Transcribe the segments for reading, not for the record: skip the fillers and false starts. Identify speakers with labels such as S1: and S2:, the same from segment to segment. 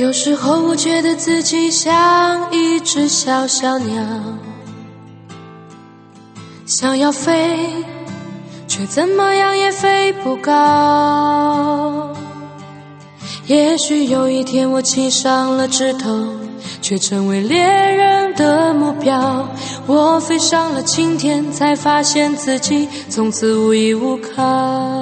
S1: 有时候我觉得自己像一只小小鸟，想要飞，却怎么样也飞不高。也许有一天我栖上了枝头，却成为猎人的目标。我飞上了青天，才发现自己从此无依无靠。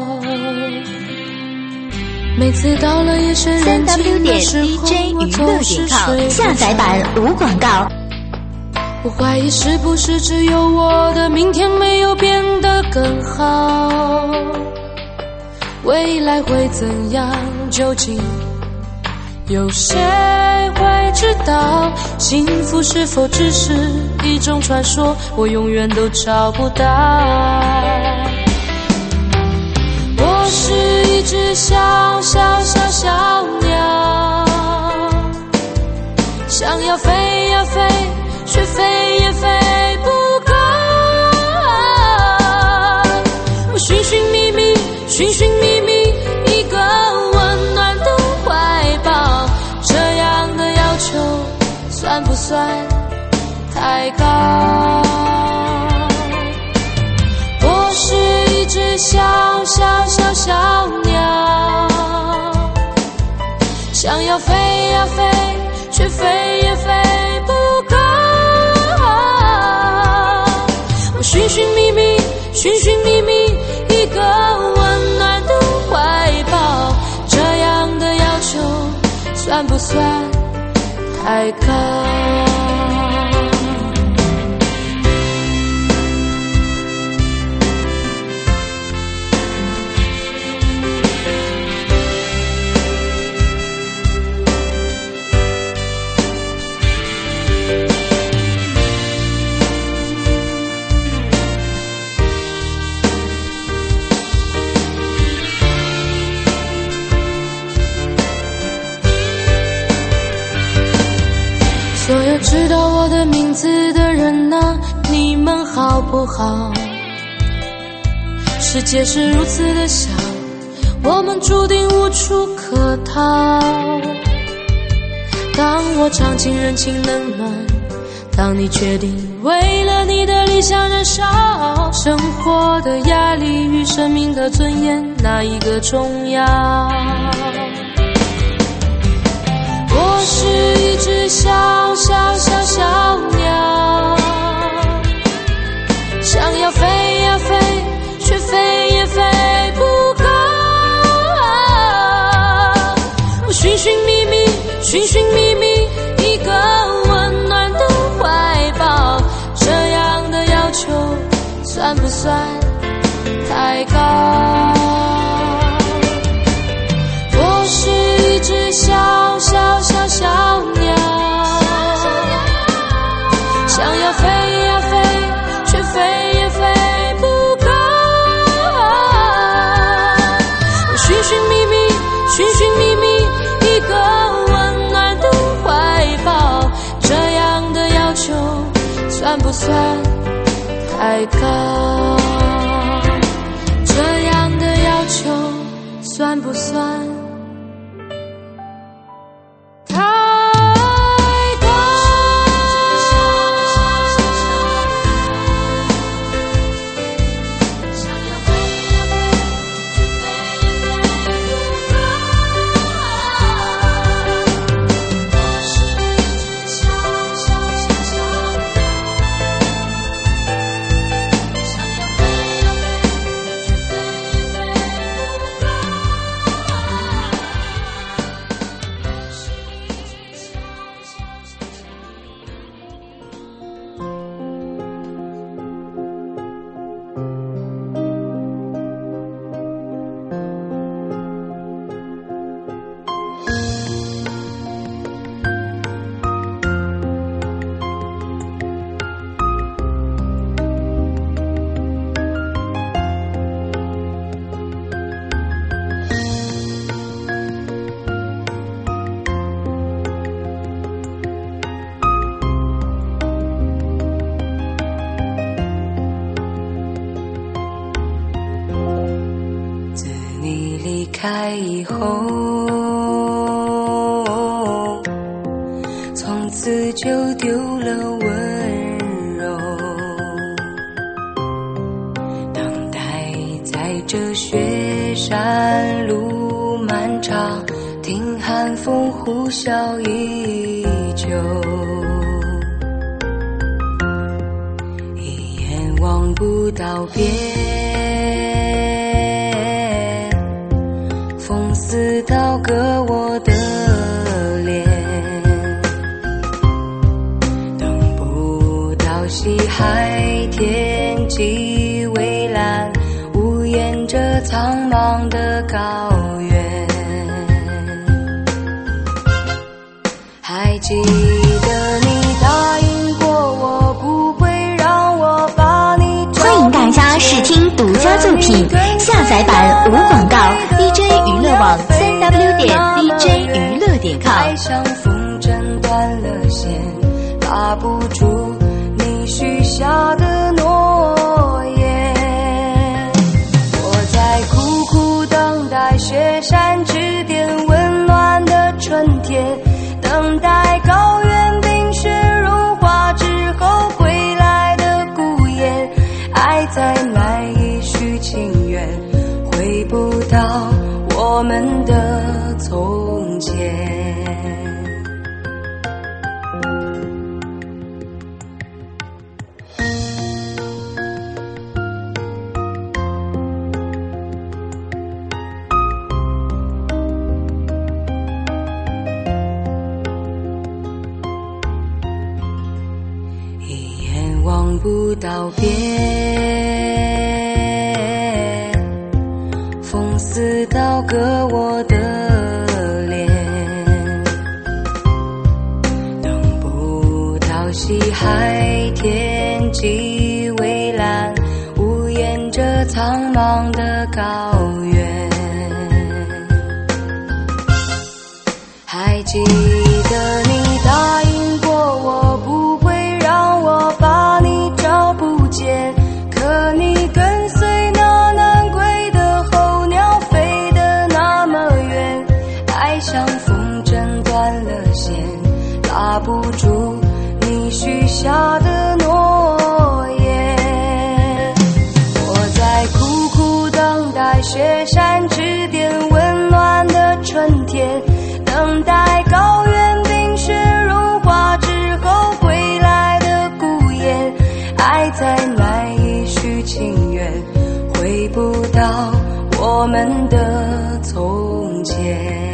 S1: 每次到了夜深人静的时候，我总是睡不着。
S2: 下载版无广告。
S1: 我怀疑是不是只有我的明天没有变得更好，未来会怎样，究竟有谁会知道？幸福是否只是一种传说，我永远都找不到。我是一只小小小小鸟，想要飞呀飞，却飞也飞不高。我寻寻觅觅，寻寻觅觅一个温暖的怀抱，这样的要求算不算太高？我是一只小小小小鸟，想要飞呀飞，却飞也飞不高。我寻寻觅觅，寻寻觅觅一个温暖的怀抱，这样的要求算不算太高？所有知道我的名字的人啊，你们好不好？世界是如此的小，我们注定无处可逃。当我尝尽人情冷暖，当你决定为了你的理想燃烧，生活的压力与生命的尊严，哪一个重要？我是一只小小小小鸟，想要飞呀飞，却飞也飞不高。我寻寻觅觅，寻寻觅觅一个温暖的怀抱，这样的要求算不算太高？我是一只小小小小鸟，想要飞呀飞，却飞也飞不高。我寻寻觅觅，寻寻觅觅一个温暖的怀抱，这样的要求算不算太高？这样的要求算不算
S3: 开以后，
S1: 此就丢了温柔。等待在这雪山路漫长，听寒风呼啸依旧，一眼望不到边，风似刀割我的脸，等不到西海天际蔚蓝，无言着苍茫的高原。还记得你答应过我，不会让我把你找不见。
S2: 欢迎大家试听独家作品，下载版无广告 DJ 娱乐网 3w.dj 娱乐.com。
S1: 爱像风筝断了线，拉不住你许下的诺言。我在苦苦等待雪山之巅温暖的春天，等待高原冰雪融化之后归来的孤雁，爱再难以续情缘，回不到我们的从前。望不到边，风似刀割我的脸，等不到西海天际蔚蓝，无言着苍茫的高原。还记得你答应过我，不会让我把你找不见，可你跟随那南归的候鸟飞得那么远，爱像风筝断了线，拉不住你许下的诺言。我在苦苦等待雪山之巅温暖的春天，等待高原冰雪融化之后归来的孤雁，爱再难以续情缘，回不到我们的从前。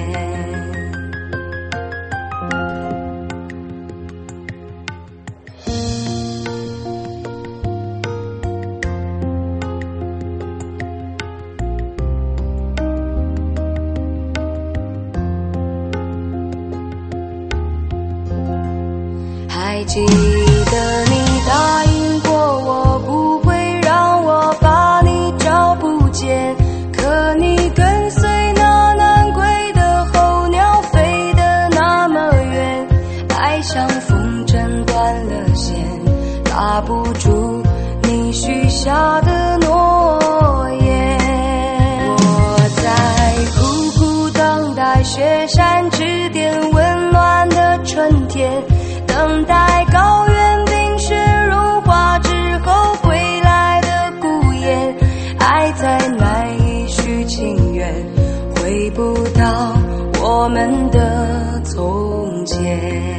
S1: 还记得你答应过我，不会让我把你找不见，可你跟随那南归的候鸟飞得那么远，爱像风筝断了线，拉不住你许下的诺言。我在苦苦等待雪山之巅温暖的春天，等待高原冰雪融化之后归来的孤雁，爱再难以续情缘，回不到我们的从前。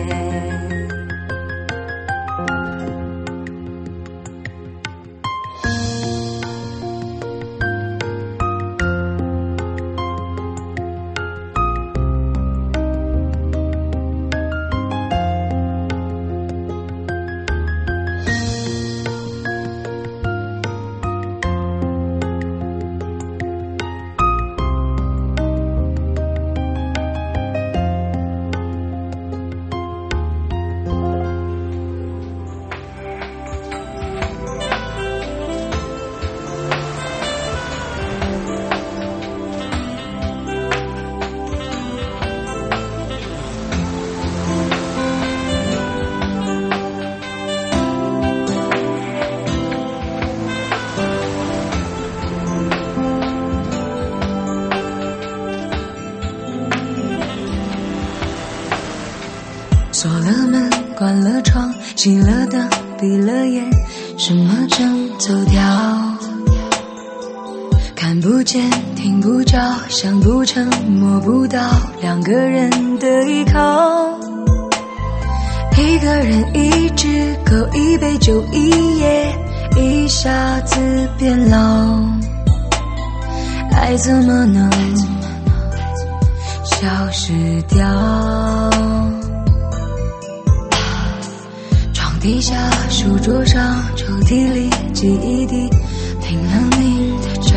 S1: 锁了门，关了窗，熄了灯，闭了眼，什么正走掉？看不见，听不着，想不成，摸不到，两个人的依靠。一个人一只狗，一杯酒，一夜，一下子变老。爱怎么能消失掉？床底下，书桌上，抽屉里，记忆里，拼了命的找。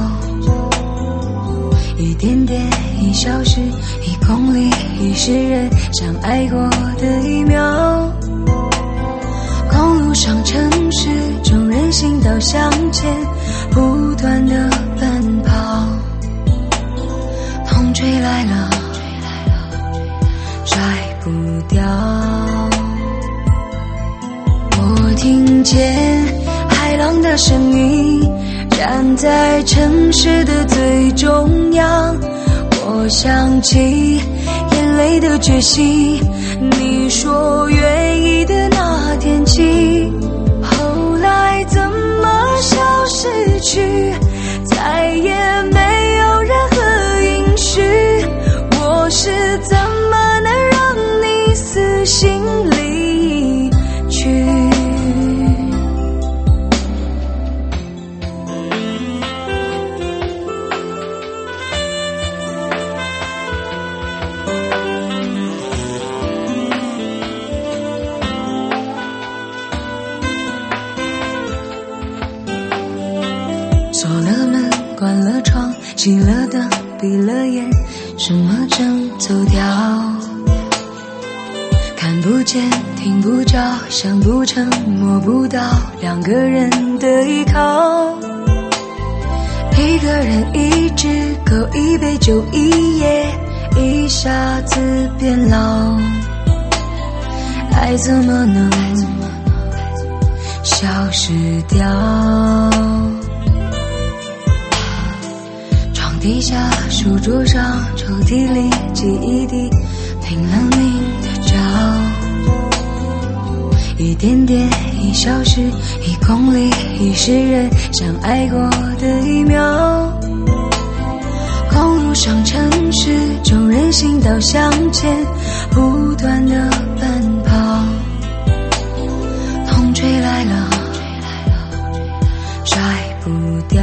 S1: 一点点，一小时，一公里，一世人相爱过的一秒。公路上，城市中，人行道向前不断的奔跑。风吹来了，甩不掉。我听见海浪的声音，站在城市的最中央。我想起眼泪的决心，你说愿意的那天起。后来怎么消失去，再也没有任何音讯。我是怎么能让你死心离去？锁了门，关了窗，熄了灯，闭了眼，什么正走掉？看不见，听不着，想不成，摸不到，两个人的依靠。一个人一只狗，一杯酒，一夜，一下子变老。爱怎么能消失掉？床底下，书桌上，抽屉里，记忆里，拼了命的找。一点点，一小时，一公里，一世人相爱过的一秒。公路上，城市中，人行道向前不断的奔跑。风吹来了，甩不掉。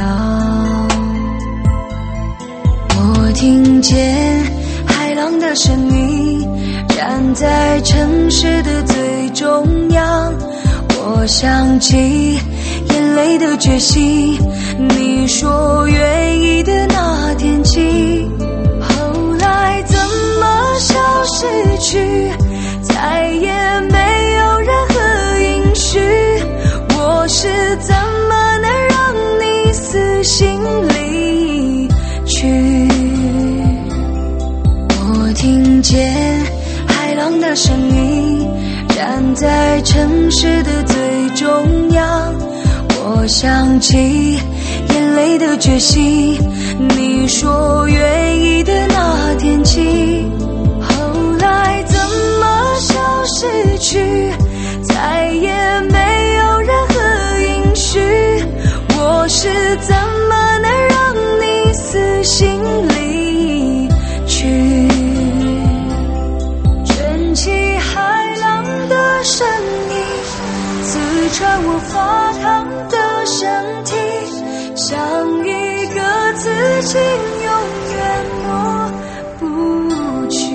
S1: 我听见海浪的声音，站在城市的最中央。我想起眼泪的决心，你说愿意的那天起。后来怎么消失去，再也没有任何音讯。我是怎么能让你死心离去？我听见海浪的声音，站在城市的最中央。我想起眼泪的决心，你说愿意的那天起。后来怎么消失去，再也没有任何音讯。我是怎么能让你死心离去？卷起海浪的声音，刺穿我发烫的身体，像一个刺青永远抹不去。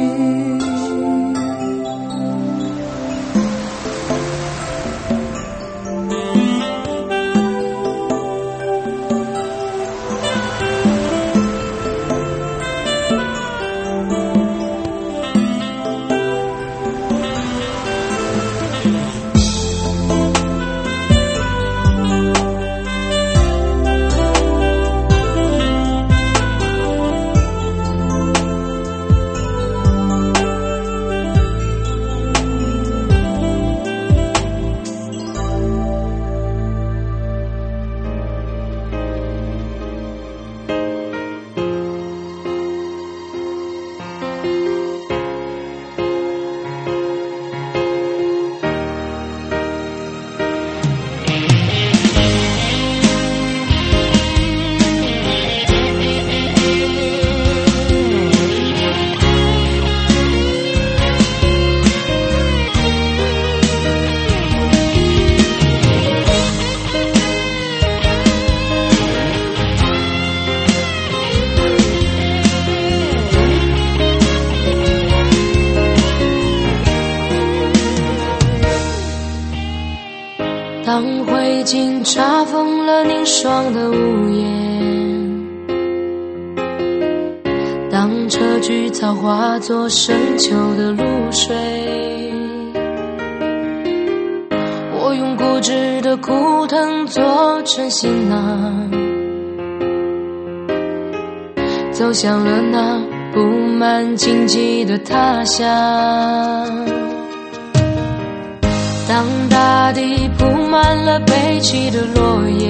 S1: 当灰烬查封了凝霜的屋檐，当车菊草化作深秋的露水，我用固执的枯藤做成行囊，走向了那布满荆棘的他乡。当大地铺满了悲泣的落叶，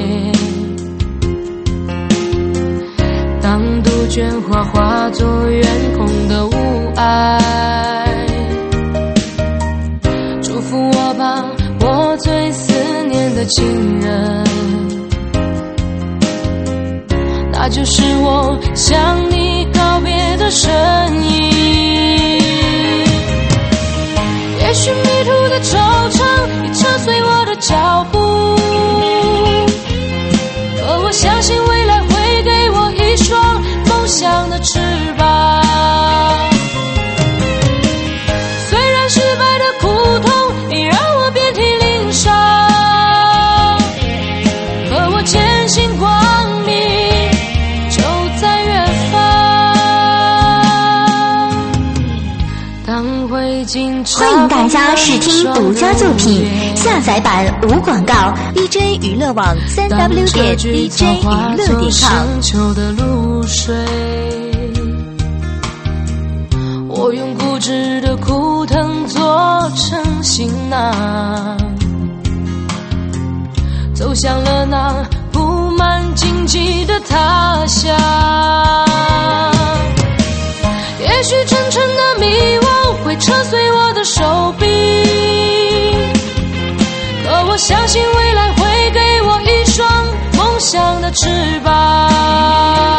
S1: 当杜鹃花化作远空的雾霭，祝福我吧，我最思念的亲人，那就是我向你告别的身影。也许迷途的惆怅已扯碎我的脚步，可我相信未来会给我一双梦想的翅膀。虽然失败的苦痛已让我遍体鳞伤，可我坚信光明就在远方。当灰烬
S2: 欢迎大家试听独家作品，下载版无广告 ，DJ 娱乐网3W 点 DJ 娱乐点 com。
S1: 秋的露水，我用固执的枯藤做成行囊，走向了那布满荆棘的他乡。也许沉沉的迷惘会扯碎我的手臂，可我相信未来会给我一双梦想的翅膀。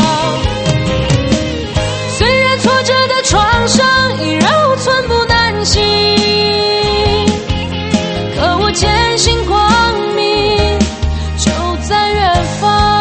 S1: 虽然挫折的创伤已让我寸步难行，可我坚信光明就在远方。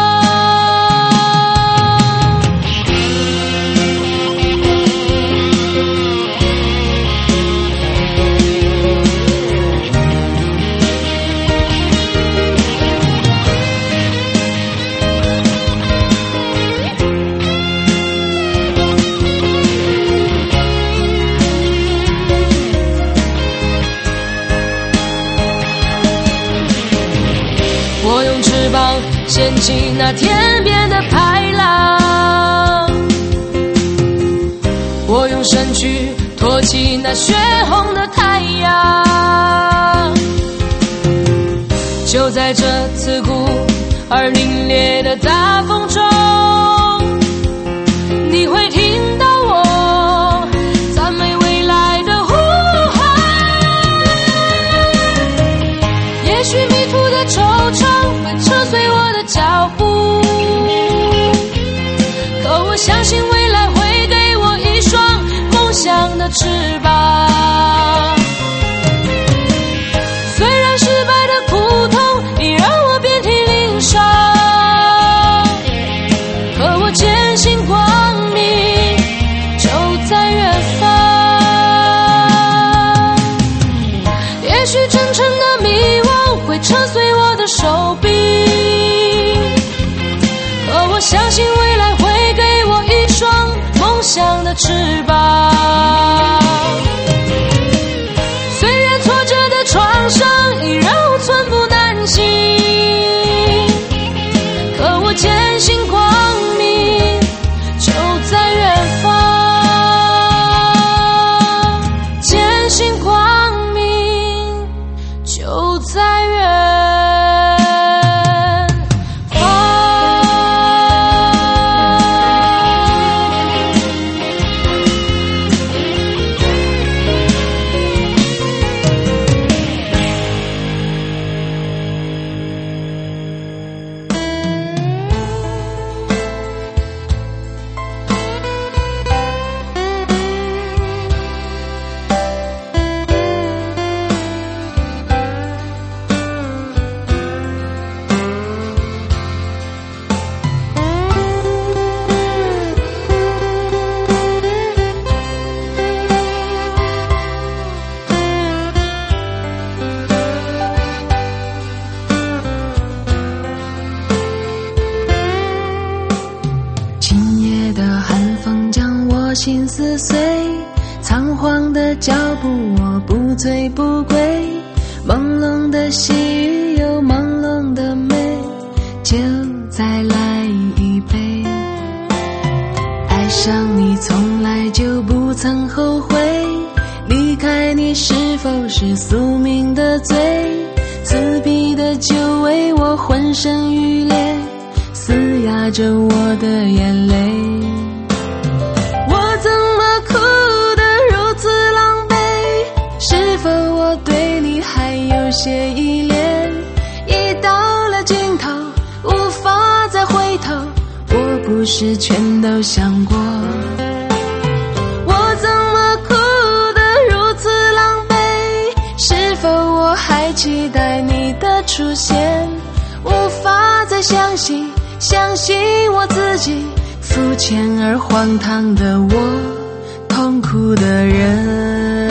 S1: 我用翅膀掀起那天边的排浪，我用身躯托起那血红的太阳。就在这刺骨而凛冽的大风中，你会听到我赞美未来的呼喊。也许迷途的惆怅会扯碎我的脚步，可我相信未来会给我一双梦想的翅膀。虽然失败的苦痛已让我遍体鳞伤，可我坚信光明就在远方。也许沉沉的迷惘会扯碎我的手臂，可我相信未来会给我一双梦想的翅膀。虽然挫折的创伤已让我寸步难行，可我坚信光明就在远方，坚信光明就在远方。 脚步我不醉不归，朦胧的细雨有朦胧的美，就再来一杯。爱上你从来就不曾后悔，离开你是否是宿命的罪，刺鼻的酒味我浑身欲裂，嘶哑着我的眼泪。我怎么哭得如此狼狈，是否我对你还有些依恋，已到了尽头无法再回头，我不是全都想过。我怎么哭得如此狼狈，是否我还期待你的出现，无法再相信我自己，肤浅而荒唐的我，痛苦的人。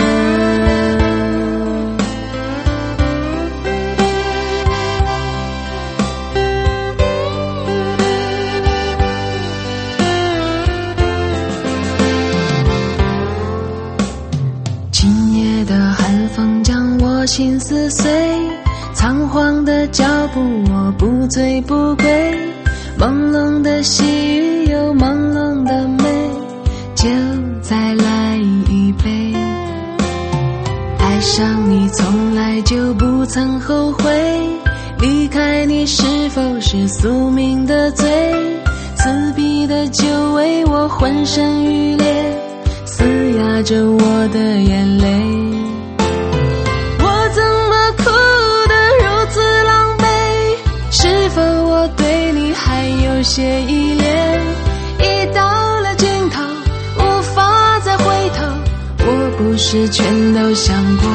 S1: 今夜的寒风将我心撕碎，仓皇的脚步我不醉不归，朦胧的细雨有朦胧的美，就再来一杯。爱上你从来就不曾后悔，离开你是否是宿命的罪，刺鼻的酒味我浑身欲裂，嘶哑着我的眼泪。我怎么哭得如此狼狈，是否我对你还有些依恋，已到了尽头无法再回头，我不是全都想过。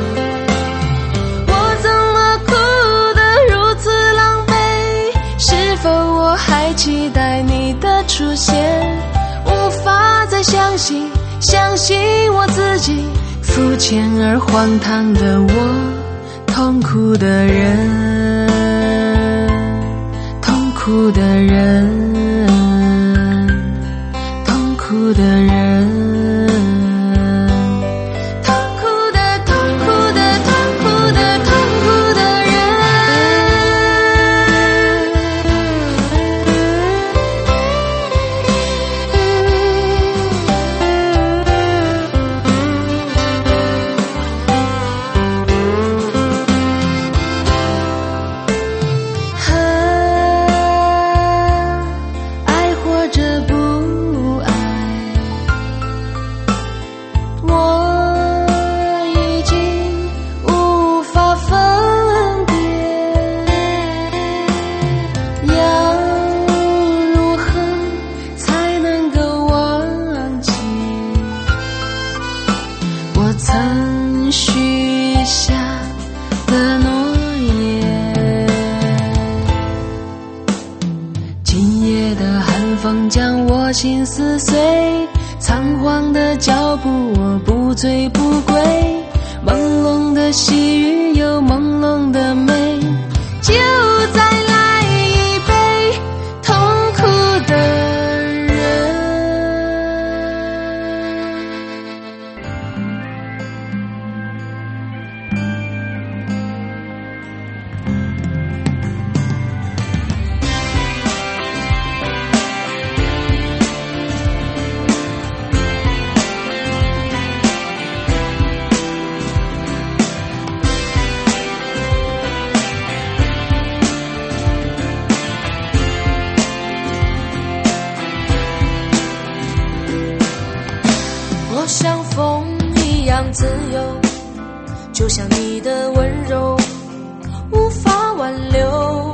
S1: 我怎么哭得如此狼狈，是否我还期待你的出现，无法再相信我自己，肤浅而荒唐的我，痛苦的人，痛苦的人，痛苦的人，痛苦的痛苦的痛苦的痛苦的人。曾许下的诺言，今夜的寒风将我心撕碎，仓皇的脚步我不醉不归，朦胧的细雨有朦胧的美，就再来一杯痛苦的人。我像风一样自由，就像你的温柔无法挽留，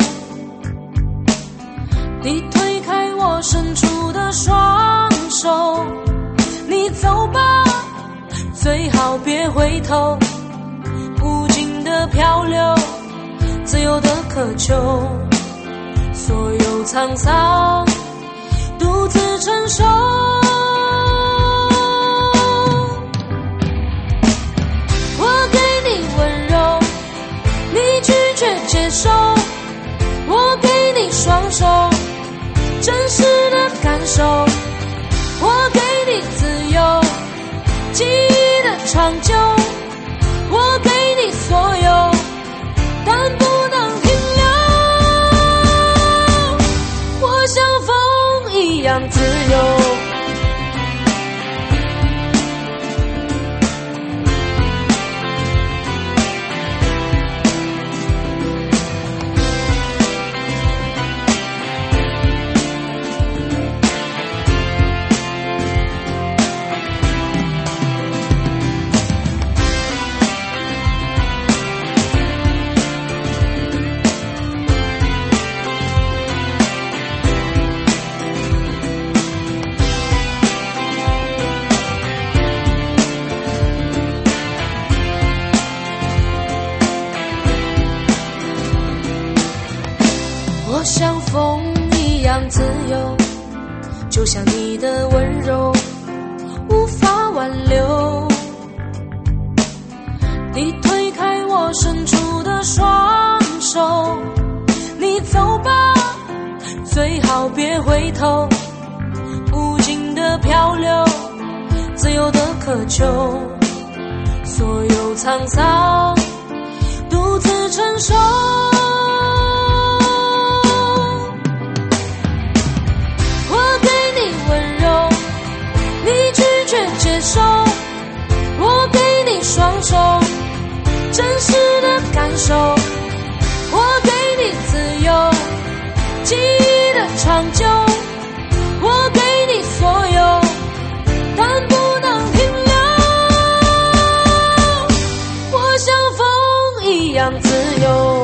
S1: 你推开我伸出的双手，你走吧，最好别回头，无尽的漂流，自由的渴求，所有沧桑独自承受。接受，我给你双手，真实的感受，我给你自由，记忆的窗我像风一样自由，就像你的温柔无法挽留。你推开我伸出的双手，你走吧，最好别回头。无尽的漂流，自由的渴求，所有沧桑独自承受。我给你温柔，你拒绝接受，我给你双手，真实的感受，我给你自由，记忆的长久，我给你所有，但不能停留。我像风一样自由。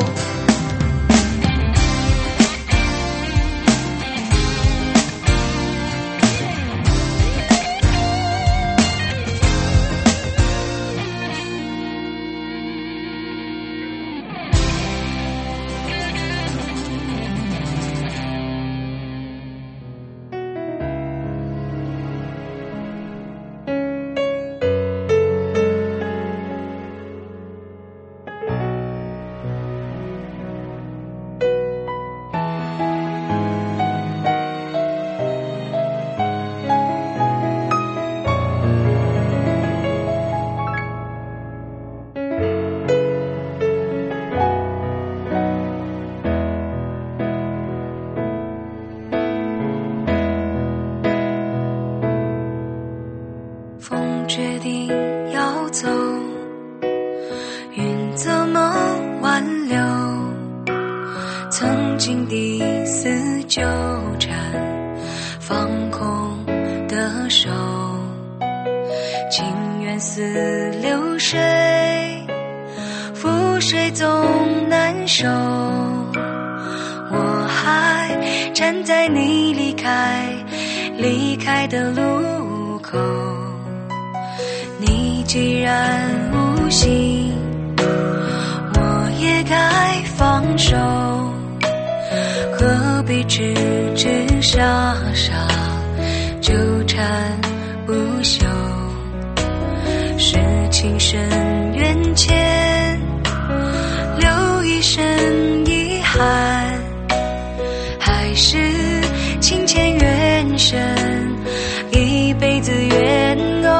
S3: 风决定要走，云怎么挽留？曾经的死纠缠，放空的手，情缘似流水，覆水总难收。我还站在你离开的路口。你既然无心，我也该放手，何必痴痴傻傻纠缠不休？是情深缘浅，留一身遗憾，还是情牵缘深，一辈子缘偶？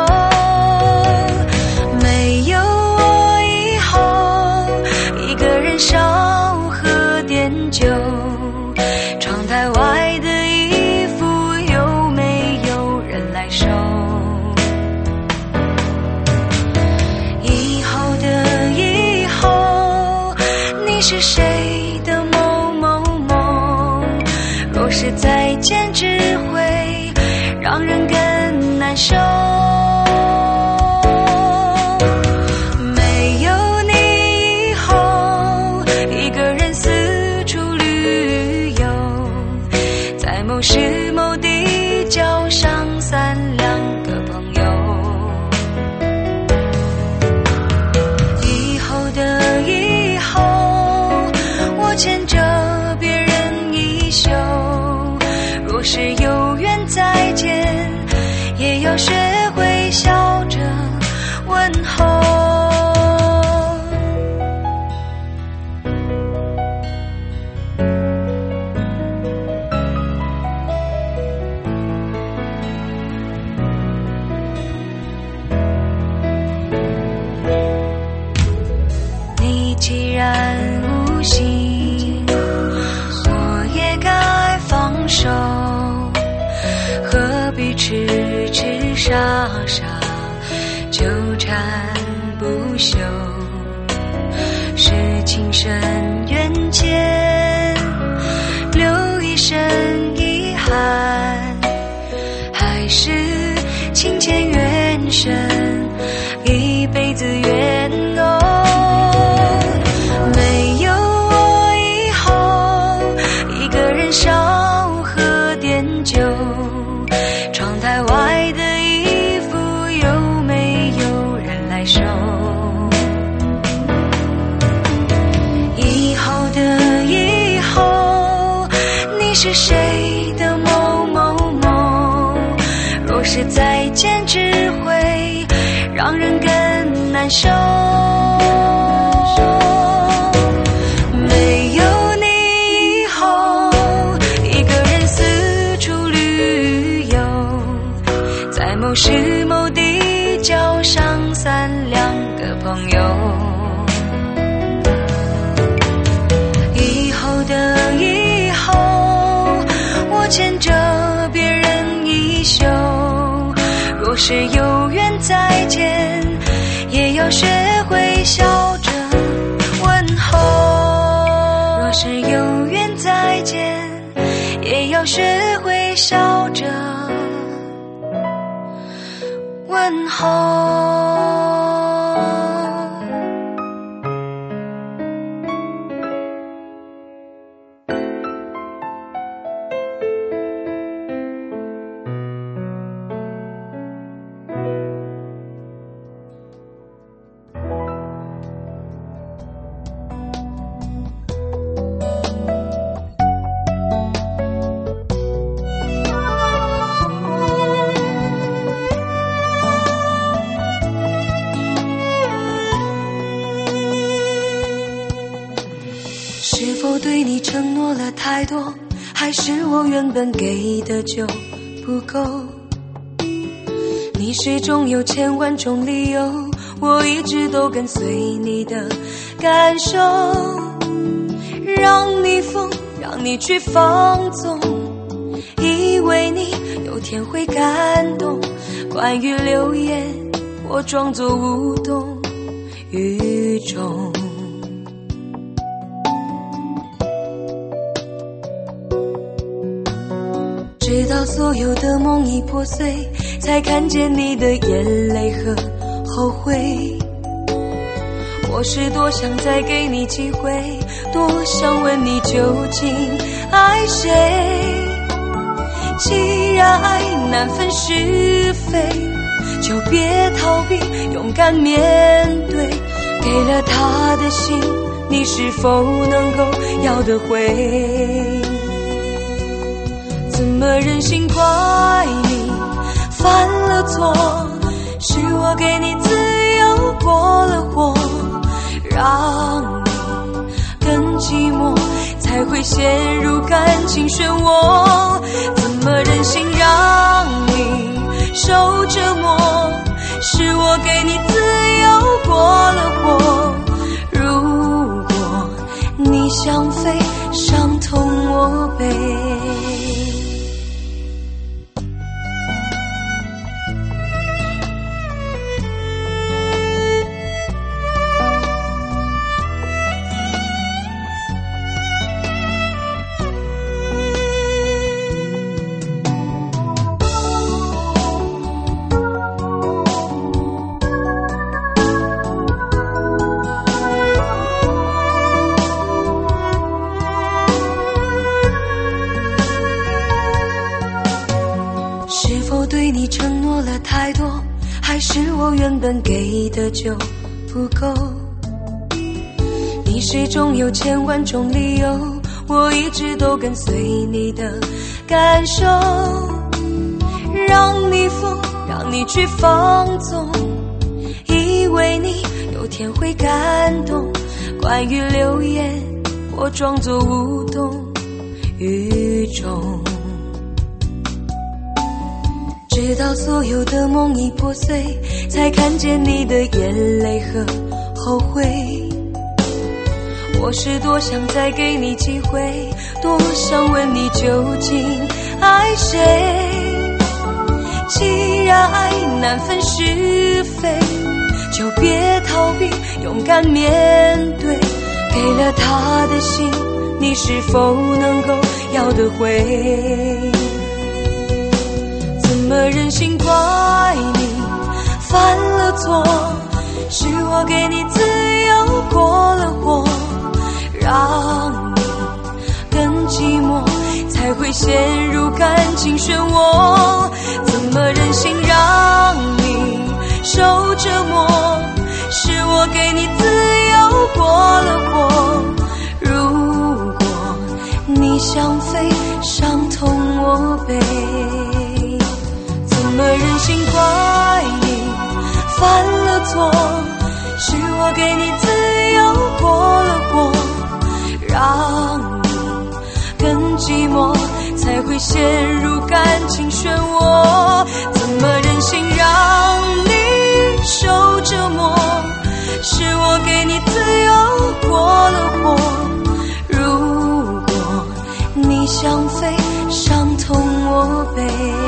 S3: 没有我以后，一个人少喝点酒，窗台外的衣服有没有人来收？以后的以后，你是谁的某某某？若是再见只会让人更难受。没有你以后，一个人四处旅游，在某时某地交上3-2个朋友。以后的以后，我牵着别人衣袖，若是有缘再见，也要学会笑着问候。你既然无心，我也该放手，何必痴痴傻傻纠缠不休？是情深缘浅，留一身遗憾，还是情牵缘深，一辈子缘偶？没有我以后，一个人少喝点酒，窗台外的衣服有没有人来收？以后的以后， 是谁的某某某，若是再见只会让人更难受。没有你以后，一个人四处旅游，在某时某地交上3、2个朋友。以后的以后，我牵着别人衣袖，若是有缘再见，也要学会笑着问候。若是有缘再见，也要学会笑着问候。是否对你承诺了太多，还是我原本给的就不够？你始终有千万种理由，我一直都跟随你的感受，让你疯，让你去放纵，以为你有天会感动。关于流言，我装作无动于衷。直到所有的梦已破碎，才看见你的眼泪和后悔。我是多想再给你机会，多想问你究竟爱谁。既然爱难分是非，就别逃避，勇敢面对。给了他的心，你是否能够要得回？怎么忍心怪你犯了错？是我给你自由过了火，让你更寂寞，才会陷入感情漩涡。怎么忍心让你受折磨？是我给你自由过了火。如果你想飞，伤痛我背。对你承诺了太多，还是我原本给的就不够？你始终有千万种理由，我一直都跟随你的感受，让你疯，让你去放纵，以为你有天会感动。关于流言，我装作无动于衷。直到所有的梦已破碎，才看见你的眼泪和后悔。我是多想再给你机会，多想问你究竟爱谁。既然爱难分是非，就别逃避，勇敢面对。给了他的心，你是否能够要得回？怎么忍心怪你犯了错？是我给你自由过了火，让你更寂寞，才会陷入感情漩涡。怎么忍心让你受折磨？是我给你自由过了火。如果你想飞， 我给你自由过了过，让你更寂寞，才会陷入感情漩涡。怎么忍心让你受折磨？是我给你自由过了火。如果你想飞，伤痛我背。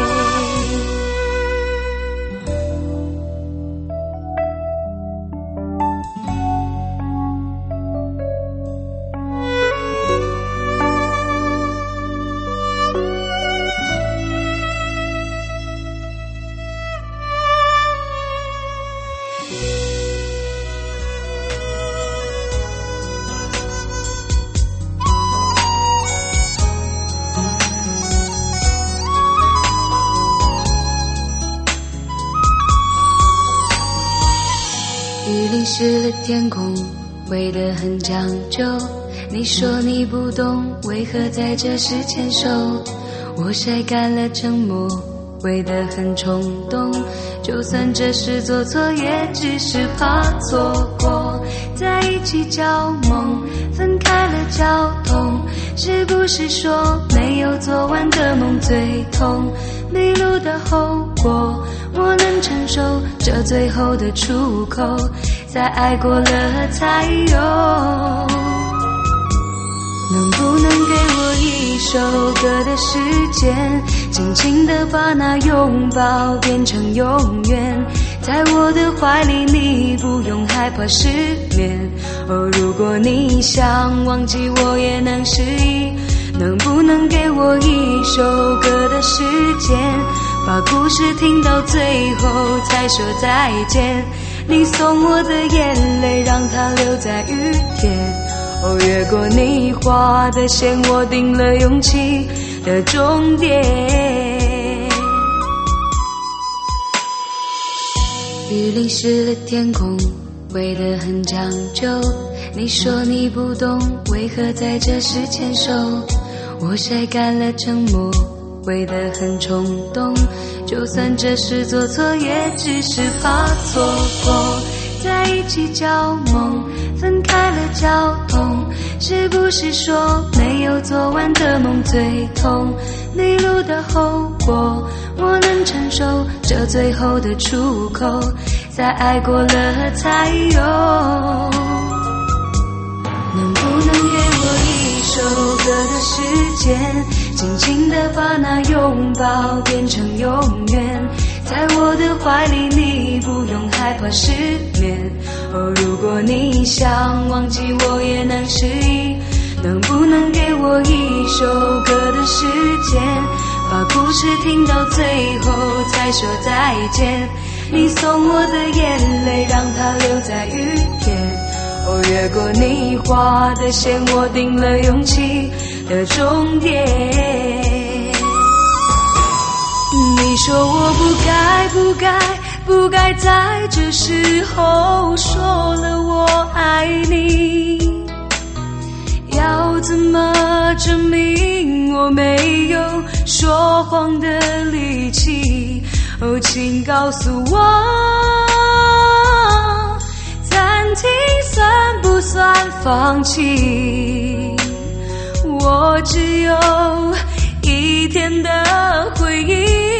S1: 雨淋湿了天空，围得很讲究。你说你不懂，为何在这时牵手？我晒干了沉默，为得很冲动。就算这是做错，也只是怕错过。在一起叫梦，分开了叫痛。是不是说没有做完的梦最痛？迷路的后果我能承受，这最后的出口，在爱过了才有。能不能给我一首歌的时间，轻轻地把那拥抱变成永远？在我的怀里，你不用害怕失眠。哦，如果你想忘记，我也能示意。能不能给我一首歌的时间，把故事听到最后才说再见？你送我的眼泪，让它留在雨天。哦，越过你画的线，我定了勇气的终点。雨淋湿了天空，围得很讲究。你说你不懂，为何在这时牵手？我晒干了沉默，为得很冲动。就算这是做错，也只是怕错过。在一起叫梦，分开了叫痛。是不是说没有做完的梦最痛？迷路的后果我能承受，这最后的出口，在爱过了才有。能不能给我一首歌的时间，轻轻地把那拥抱变成永远？在我的怀里，你不用害怕失眠。哦，如果你想忘记，我也能示意。能不能给我一首歌的时间，把故事听到最后才说再见？你送我的眼泪，让它留在雨天。哦，越过你画的线，我定了勇气的终点。你说我不该在这时候说了我爱你，要怎么证明我没有说谎的力气？哦，请告诉我，暂停算不算放弃？我只有一天的回忆。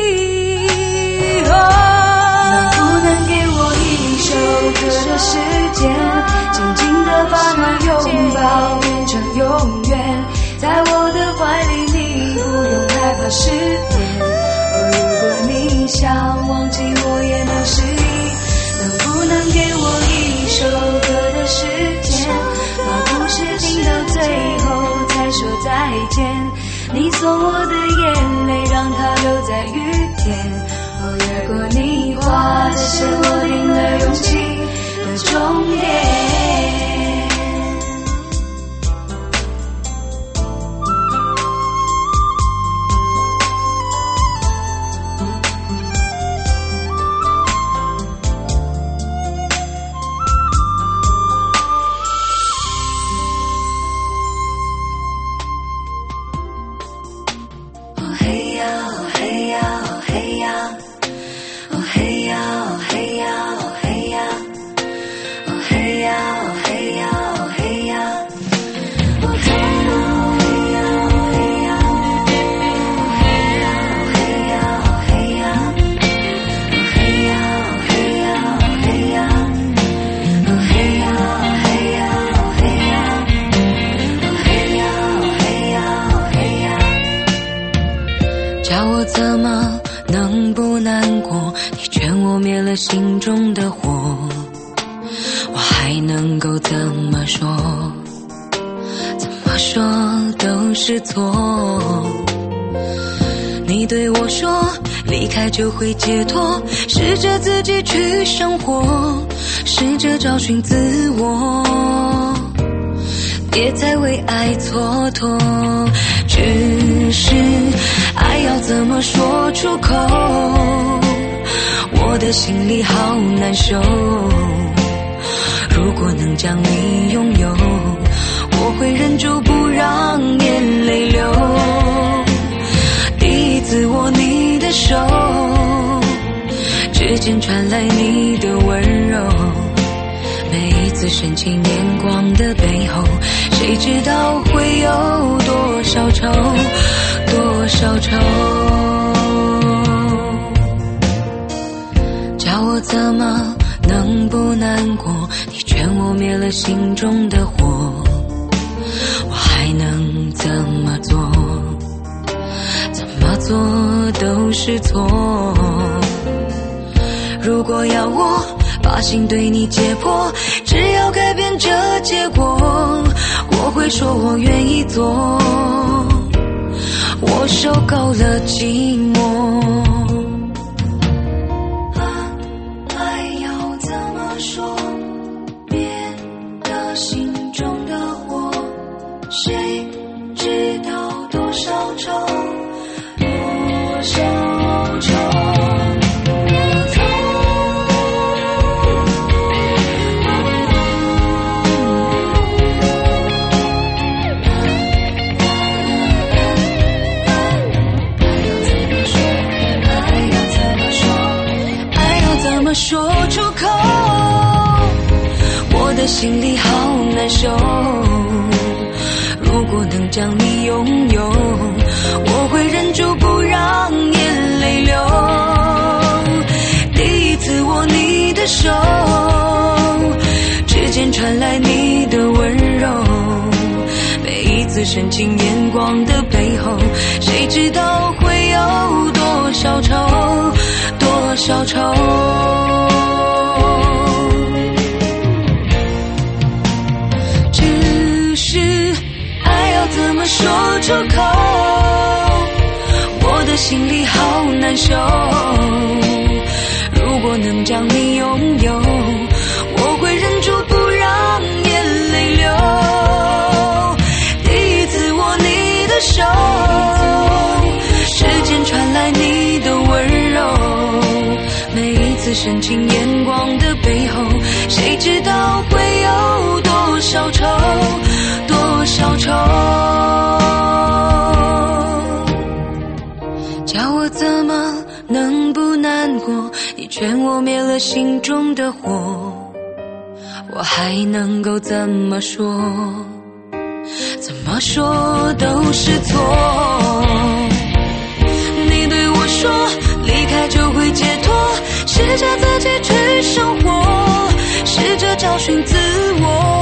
S1: 能不能给我一首歌的时间，静静地把那拥抱变成永远？在我的怀里，你不用害怕失眠。哦，如果你想忘记，我也能示意。能不能给我一首歌的时间，把故事听到最后才说再见？你送我的眼泪，让它留在雨天。哦，越过你画的线，我定了勇气的终点。
S3: 说都是错。你对我说离开就会解脱，试着自己去生活，试着找寻自我，别再为爱蹉跎。只是爱要怎么说出口，我的心里好难受。如果能将你拥有，我会忍住不让眼泪流。第一次握你的手，指尖传来你的温柔，每一次深情眼光的背后，谁知道会有多少愁，多少愁。叫我怎么能不难过，你劝我灭了心中的火，我还能怎么做？怎么做都是错。如果要我把心对你解剖，只要改变这结果，我会说我愿意做。我受够了寂寞。爱要怎么说？灭了心中的火，谁知道多少愁，多少愁。说出口，我的心里好难受。如果能将你拥有，我会忍住不让眼泪流。第一次握你的手，指尖传来你的温柔，每一次深情眼光的背后，谁知道会有多少愁，多少愁。怎么说出口，我的心里好难受。如果能将你拥有，我会忍住不让眼泪流。第一次握你的手，指尖传来你的温柔，每一次深情眼光的背后，谁知道会有多少愁，多少愁。叫我怎么能不难过，你劝我灭了心中的火，我还能够怎么说？怎么说都是错。你对我说离开就会解脱，试着自己去生活，试着找寻自我，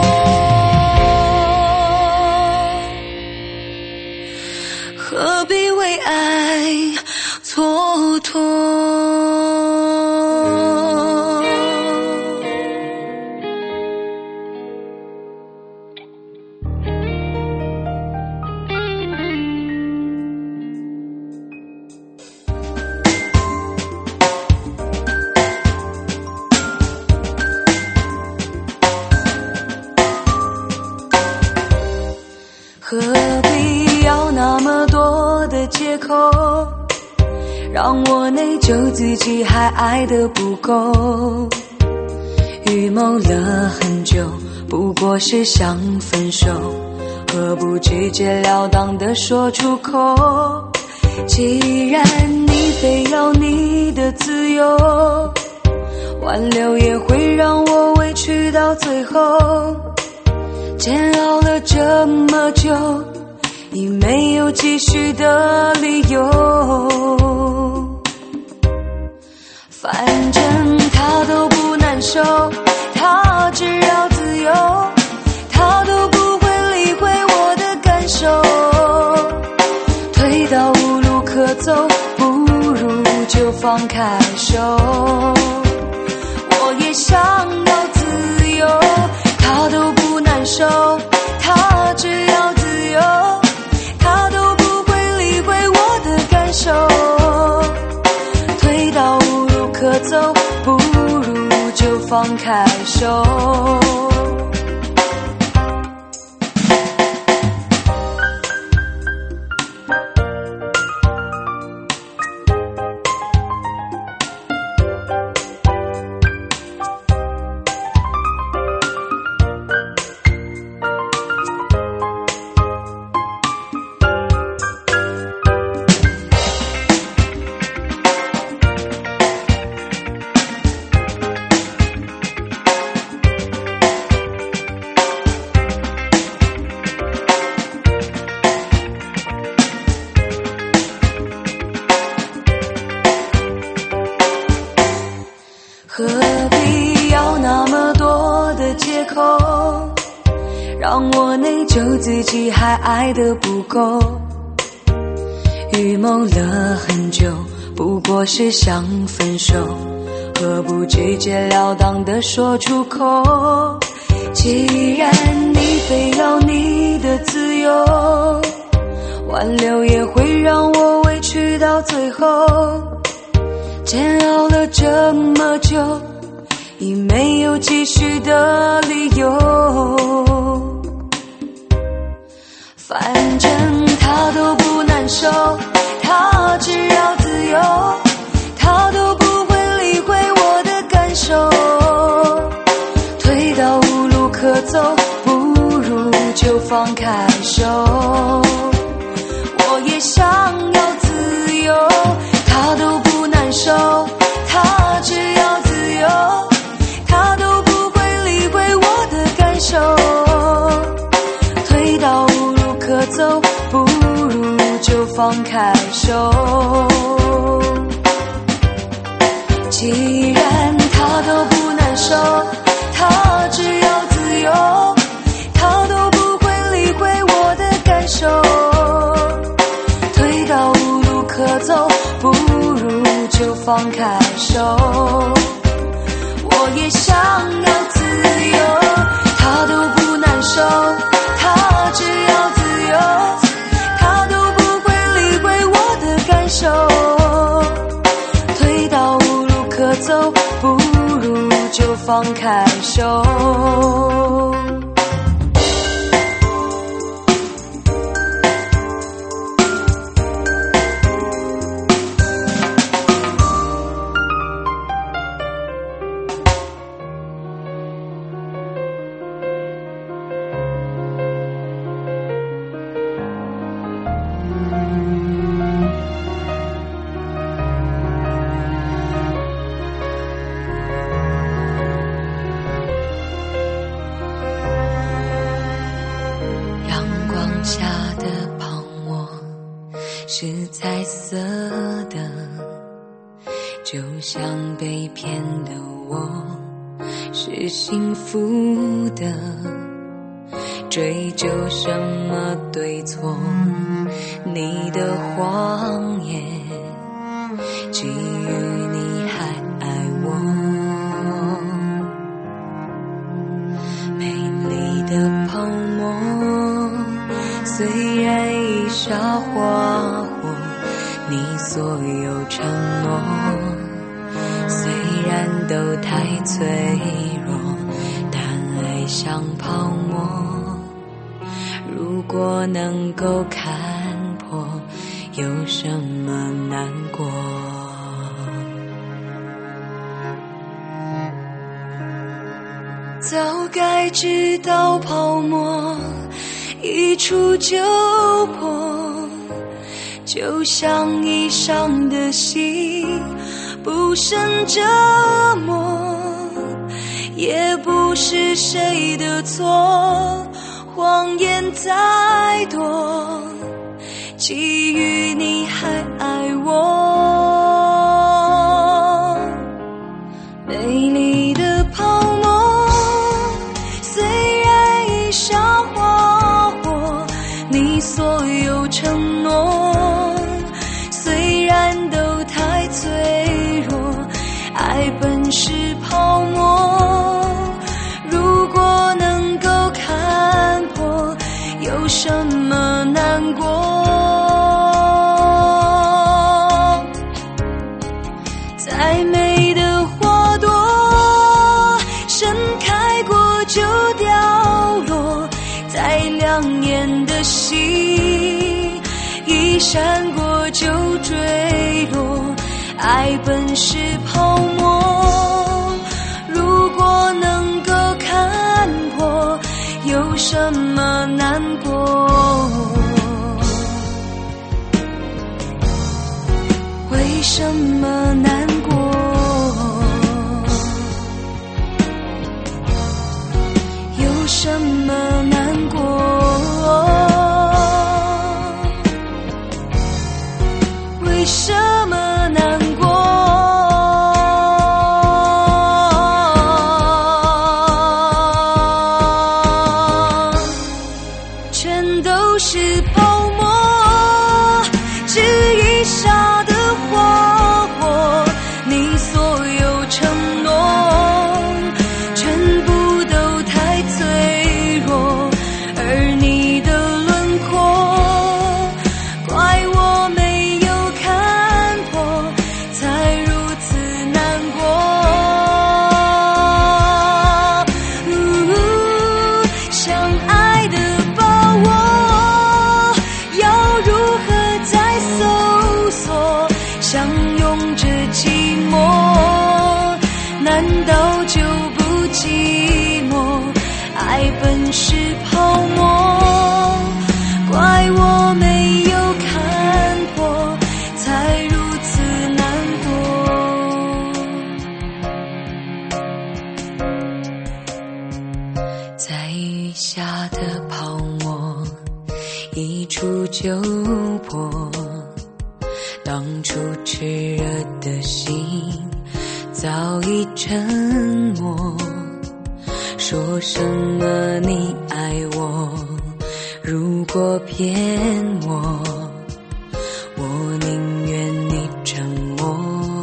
S3: 何必为爱蹉跎。何必要那么多的借口，让我内疚自己还爱得不够。预谋了很久，不过是想分手，何不直截了当地说出口？既然你非要你的自由，挽留也会让我委屈到最后。煎熬了这么久，已没有继续的理由。反正他都不难受，他只要自由，他都不会理会我的感受。退到无路可走，不如就放开手。我也想要自由，他都不难受，他只要自由，他都不会理会我的感受。退到无路可走，不如就放开手。何必要那么多的借口，让我内疚自己还爱得不够。预谋了很久，不过是想分手，何不直截了当地说出口？既然你非要你的自由，挽留也会让我委屈到最后。煎熬了这么久，已没有继续的理由。反正他都不难受，他只要自由，他都不会理会我的感受。退到无路可走，不如就放开手。我也想要自由，他都不难受，他只要自由，他都不会理会我的感受。退到无路可走，不如就放开手。既然他都不难受，他只要自由，他都不会理会我的感受。退到无路可走，不如就放开手。我也想要自由，他都不难受，他只要自由，他都不会理会我的感受。退到无路可走，不如就放开手。下的泡沫是彩色的，就像被骗的我是幸福的。追究什么对错，你的谎言基于你还爱我。美丽的泡沫虽然已沙化过你所有承诺，虽然都太脆弱，但爱像泡沫，如果能够看破，有什么难过？早该知道泡沫一触就破，就像衣裳的心不胜折磨，也不是谁的错，谎言再多，基于你还爱我。美丽的泡沫虽然已沙化过你所有承诺，虽然都太脆弱，爱本是泡沫，如果能够看什么难过？再美的花朵盛开过就掉落，再亮眼的星一闪过就坠落。爱本是泡沫，如果能够看破，有什么难过？为什么难过？有什么难过？为什么难过？全都是泡沫，只一刹的花火，你所有承诺全部都太脆弱，而你的轮廓怪我没有看破，才如此难过。相爱的把握要如何再搜索，相拥着寂寞，难道就不寂寞？爱本是泡沫，怪我没有看破，才如此难过。在雨下的泡沫一触就破，当初炽热的心早已沉默。说什么你爱我，如果骗我，我宁愿你沉默。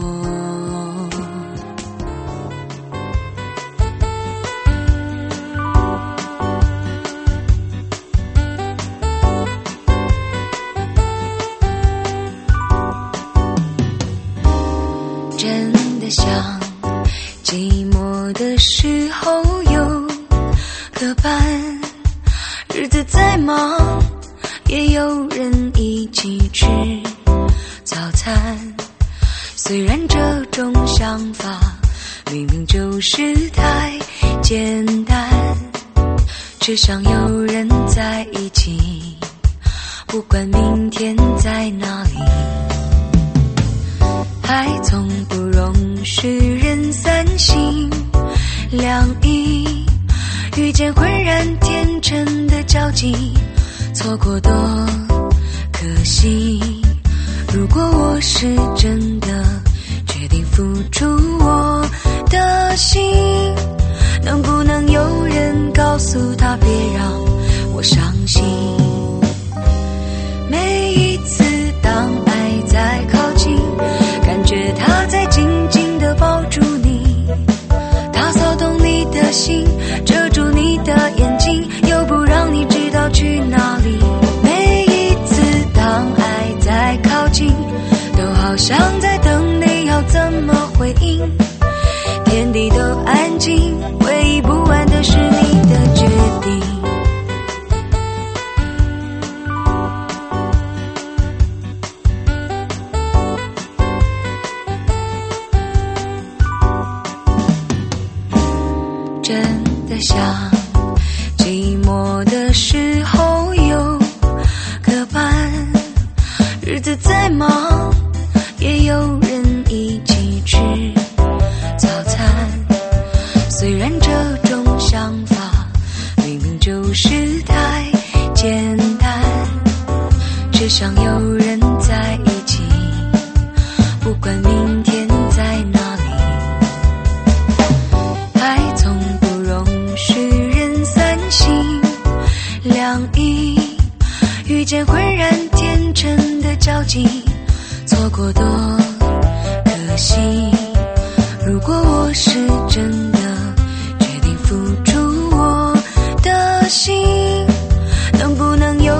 S3: 真的想寂寞的时候有个伴，日子再忙也有人一起吃早餐。虽然这种想法明明就是太简单，只想有人在一起，不管明天在哪里。爱从不容许人三心两意，遇见浑然天成的交集，错过多可惜。如果我是真的决定付出我的心，能不能有人告诉他别让我伤心？每一次当爱在靠近，感觉他在紧紧地抱住你，他骚动你的心，遮住你的眼睛，又不让你知道去哪里。每一次当爱在靠近，都好像在等你要怎么回应。天地都安静，唯一不安的是你的决定。真的想寂寞的时候有个伴，日子再忙也有人一起吃早餐。虽然这种想法明明就是太简单，只想有人在一起，不管明天在哪里。爱从不容许人三心两意，遇见浑然天成的交集，错过多可惜。如果我是真的决定付出我的心，能不能有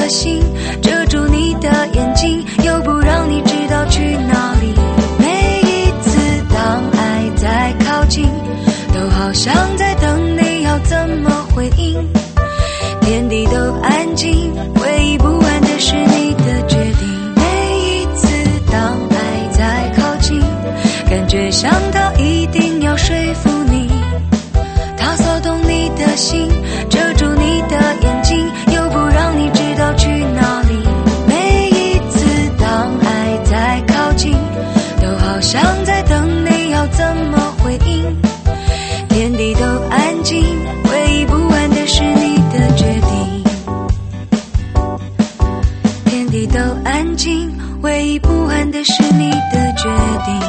S3: 的心，遮住你的眼睛，又不让你知道去哪里。每一次当爱在靠近，都好像在等你要怎么回应。天地都安静，唯一不安的是你的决定。每一次当爱在靠近，感觉像他一定要说服你，他骚动你的心，遮住你的眼睛，又不让你知道去哪里。每一次当爱在靠近，都好像在等你要怎么回应。天地都安静，唯一不安的是你的决定。天地都安静，唯一不安的是你的决定。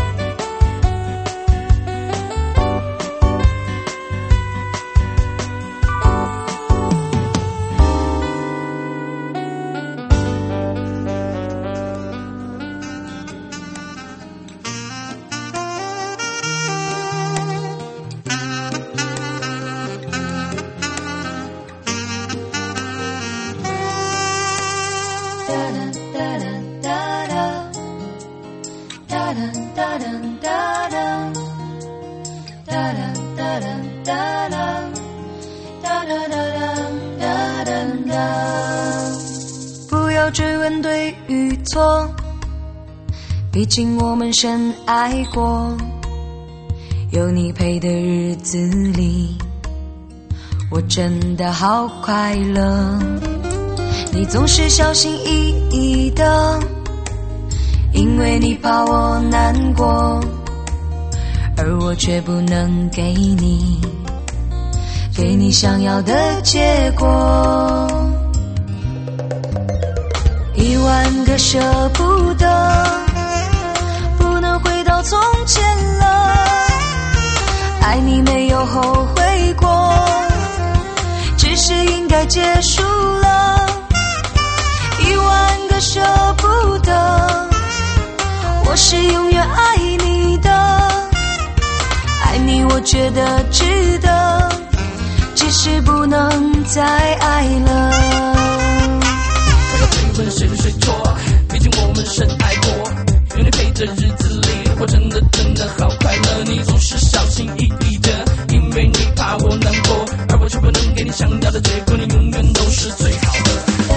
S3: 不要追问对与错，毕竟我们深爱过。有你陪的日子里，我真的好快乐。你总是小心翼翼的，因为你怕我难过，而我却不能给你想要的结果。10000个舍不得，不能回到从前了，爱你没有后悔过，只是应该结束了。10000个舍不得，我是永远爱你的，爱你我觉得值得，只是不能再爱了。
S4: 追问谁对谁错，毕竟我们深爱过。有你陪着日子里，我真的好快乐。你总是小心翼翼的，因为你怕我难过，而我却不能给你想要的结果。你永远都是最好的。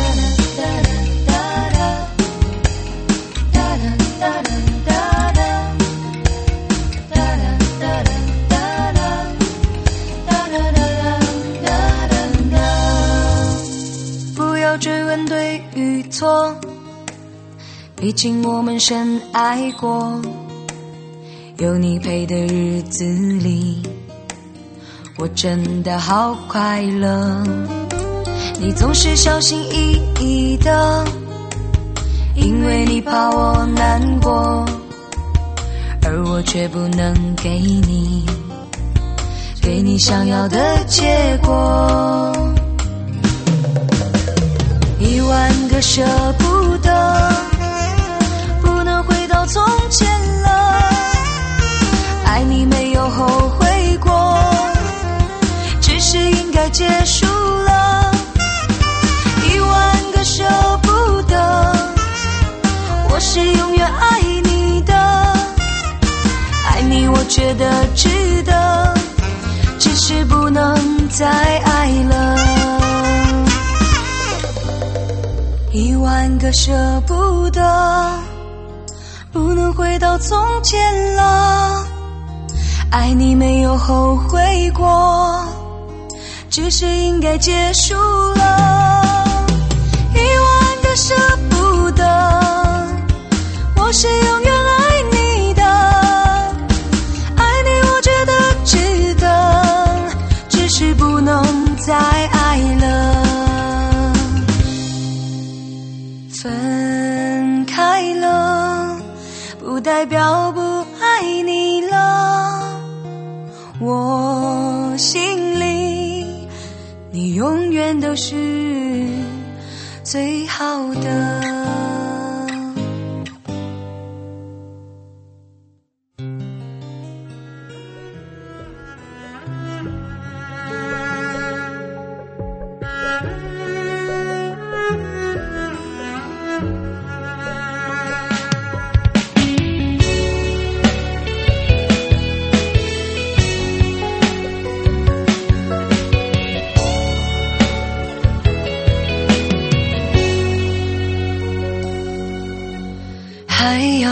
S3: 不要追问对与错，毕竟我们深爱过。有你陪的日子里，我真的好快乐。你总是小心翼翼的，因为你怕我难过，而我却不能给你想要的结果。10000个舍不得，不能回到从前了，爱你没有后悔过，只是应该结束了。10000个舍不得，我是永远爱你的，爱你我觉得值得，只是不能再爱了。10000个舍不得，不能回到从前了，爱你没有后悔过，只是应该结束了。10000个舍不得，我是永远爱你的，爱你我觉得值得，只是不能再爱了。分开了，不代表不爱你了，我心里你永远都是最好的。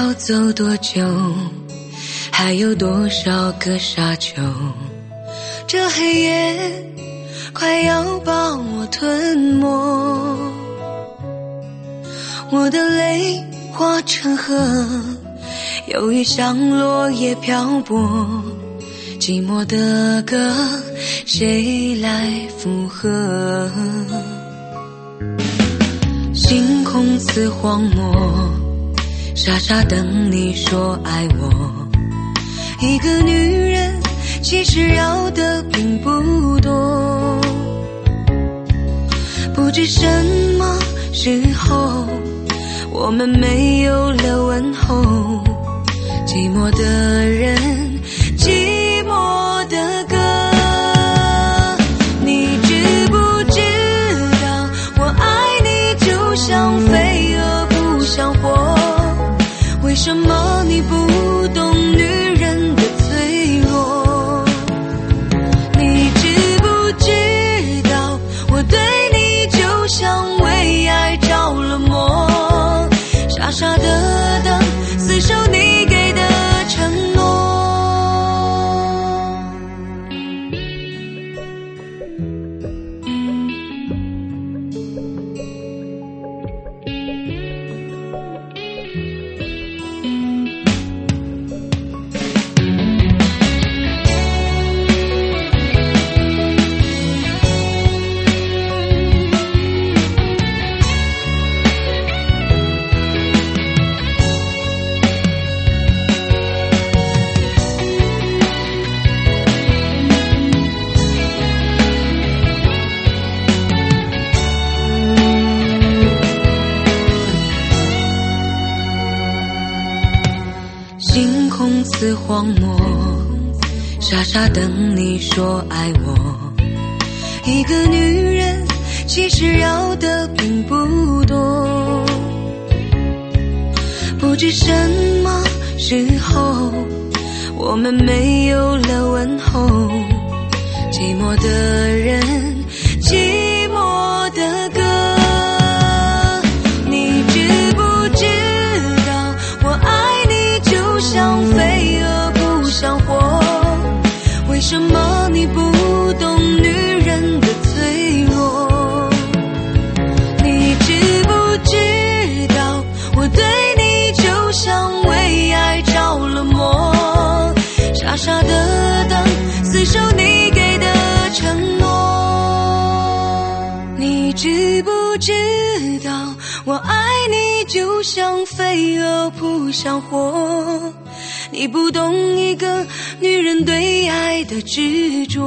S3: 要走多久，还有多少个沙丘，这黑夜快要把我吞没，我的泪化成河，忧郁像落叶漂泊，寂寞的歌谁来附和？星空似荒漠，傻傻等你说爱我。一个女人其实要的并不多，不知什么时候我们没有了问候，寂寞的人，寂寞的歌。你知不知道我爱你就像飞蛾不像火，为什么你不懂女人的脆弱？你知不知道我对你就像为爱着了魔，傻傻的等厮守你给的承诺。星空似荒漠，傻傻等你说爱我。一个女人其实要的并不多，不知什么时候我们没有了问候，寂寞的人，寂寞的歌。你知不知道我爱你就像飞蛾不像火，为什么你不懂女人的脆弱？你知不知道我对你就像为爱着了魔，傻傻的等厮守你给的承诺。你知不知道我爱你就像飞蛾扑向火，你不懂一个女人对爱的执着。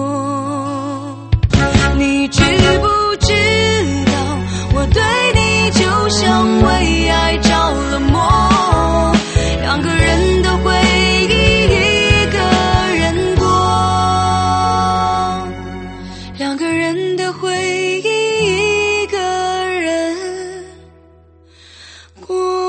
S3: 你知不知道我对你就像为爱着了魔，两个人的回忆一个人过，两个人的回忆一个人过。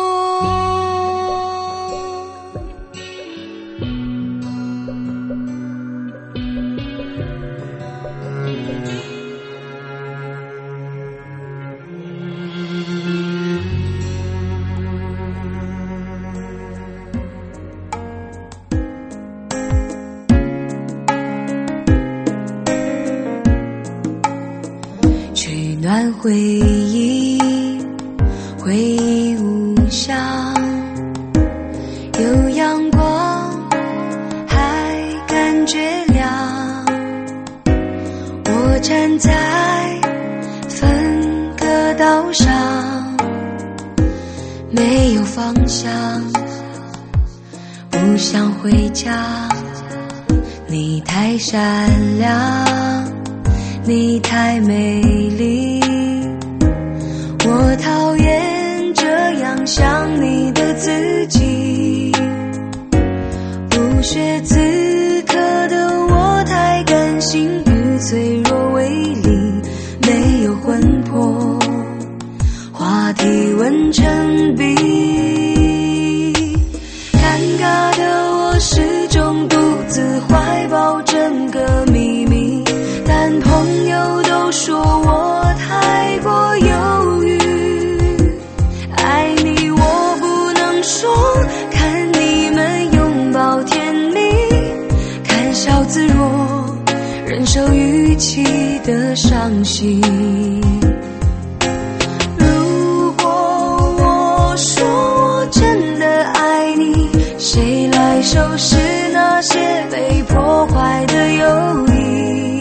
S3: 取暖回忆，回忆无香，有阳光还感觉亮，我站在分隔岛上，没有方向，不想回家，你太善良，你太美丽，我讨厌这样想你的自己。不学此刻的我太感性，与脆弱为敌，没有魂魄，话题问成壁。尴尬的我始终独自怀抱整个秘密，但朋友都说我太过犹豫，爱你我不能说， 息。如果我说我真的爱你，谁来收拾那些被破坏的友谊？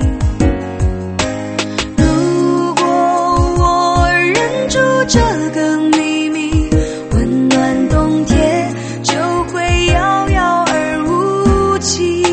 S3: 如果我忍住这个秘密，温暖冬天就会遥遥而无期。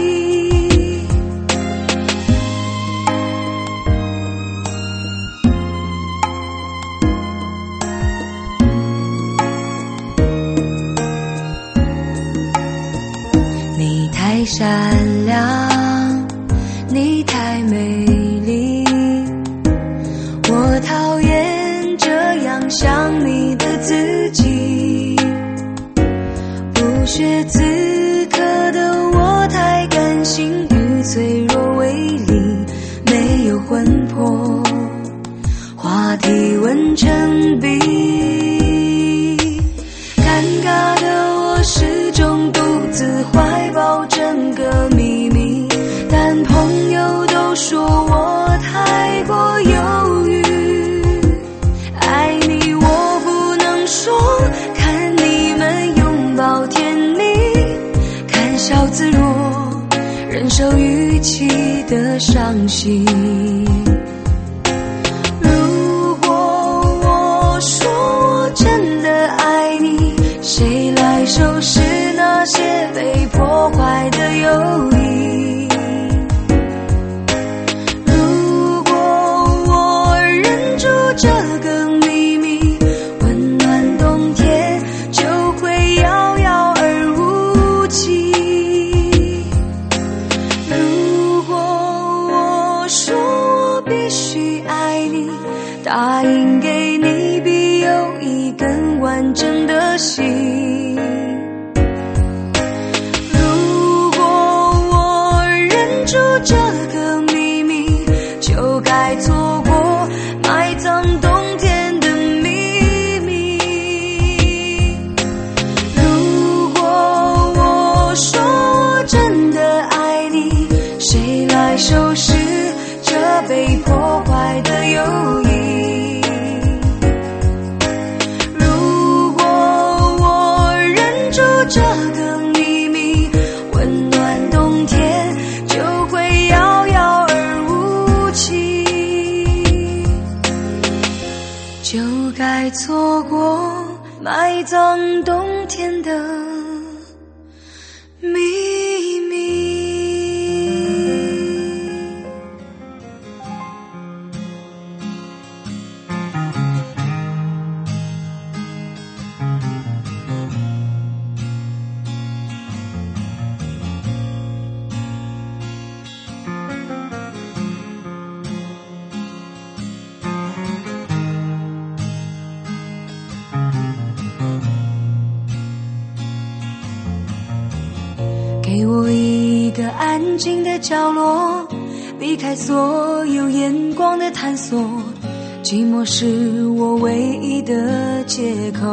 S3: 你太善良，你太美丽，我讨厌这样想你的自己。不学此刻的我太感性与脆弱为邻，没有魂魄，话题问成笔。尴尬的我始终独自怀抱整个秘密，但朋友都说我太过犹豫。爱你我不能说，看你们拥抱甜蜜，看笑自若，忍受预期的伤心。如果我说我真的爱你，谁来收拾那些被破坏的友谊？如果我忍住这个秘密，温暖冬天就会遥遥而无期。如果我说我必须爱你，答应给你比友谊更完整的心。如果我忍住这个秘密，就该错过埋葬冬天的秘密。如果我说我真的爱你，谁来收拾这被破坏的友谊？如果我忍住这个秘密，温暖冬天就会遥遥而无期，就该错过埋葬冬天的秘密。给我一个安静的角落，避开所有眼光的探索，寂寞是我唯一的借口。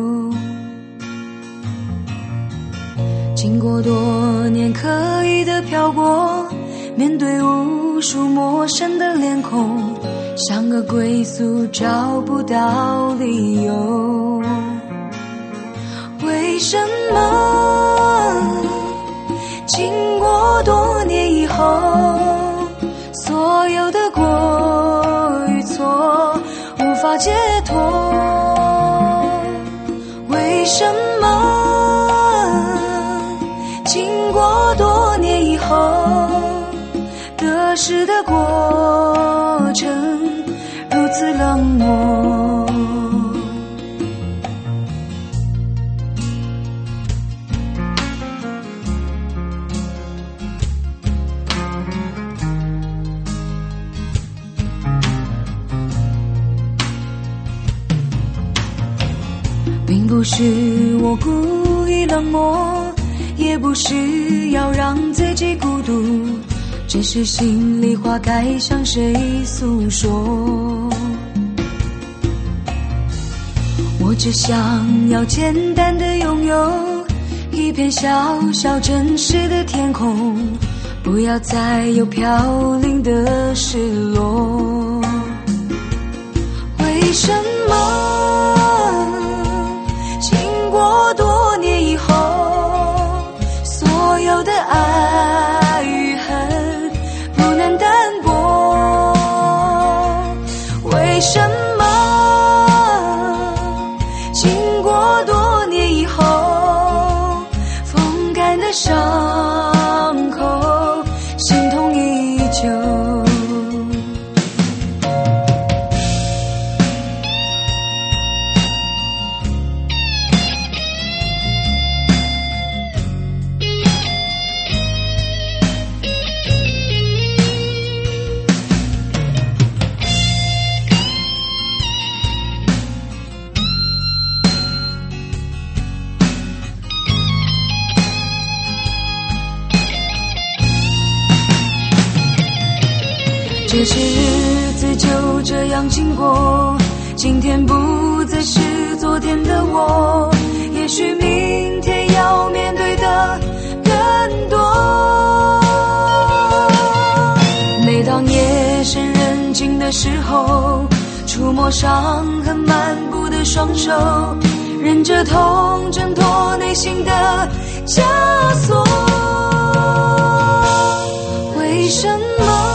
S3: 经过多年刻意的漂泊，面对无数陌生的脸孔，像个归宿找不到理由。为什么经过多年以后，所有的过与错无法解脱？为什么经过多年以后，得失的过程如此冷漠？并不是我故意冷漠，也不是要让自己孤独，只是心里话该向谁诉说。我只想要简单的拥有一片小小真实的天空，不要再有飘零的失落。 为什么经过多年以后，所有的爱与恨不能淡薄？为什么经过多年以后，风干的伤口心痛依旧？这些日子就这样经过，今天不再是昨天的我，也许明天要面对的更多。每当夜深人静的时候，触摸伤痕漫步的双手，忍着痛挣脱内心的枷锁。为什么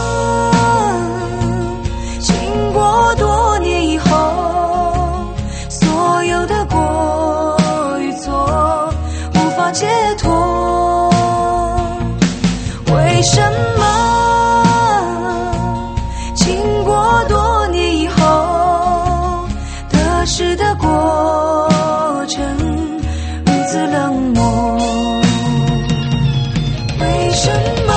S3: 多年以后，所有的过与错无法解脱？为什么经过多年以后，得失的过程如此冷漠？为什么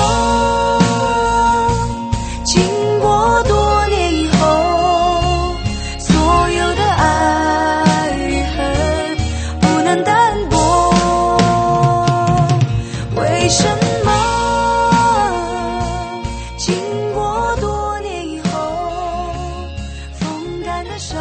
S3: 经过多年以后，为什么经过多年以后，风干的伤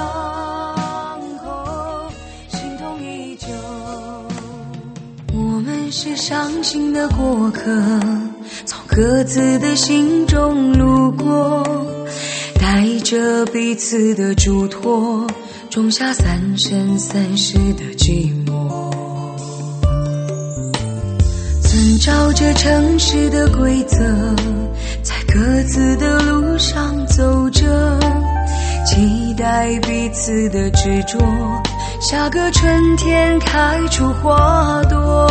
S3: 口心痛依旧？我们是伤心的过客，从各自的心中路过，带着彼此的嘱托，种下三生三世的寂寞。遵照着城市的规则，在各自的路上走着，期待彼此的执着，下个春天开出花朵。